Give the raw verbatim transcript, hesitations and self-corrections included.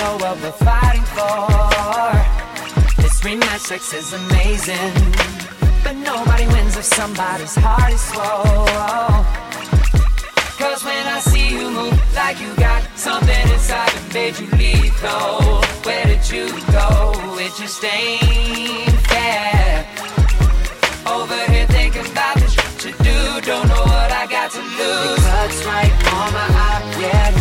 know what we're fighting for. This rematch sex is amazing, but nobody wins if somebody's heart is swole. Cause when I see you move like you got something inside that made you lethal, where did you go? It just ain't fair. Over here thinking about the shit you do, don't know what I got to lose. It cuts right on my eye, yeah.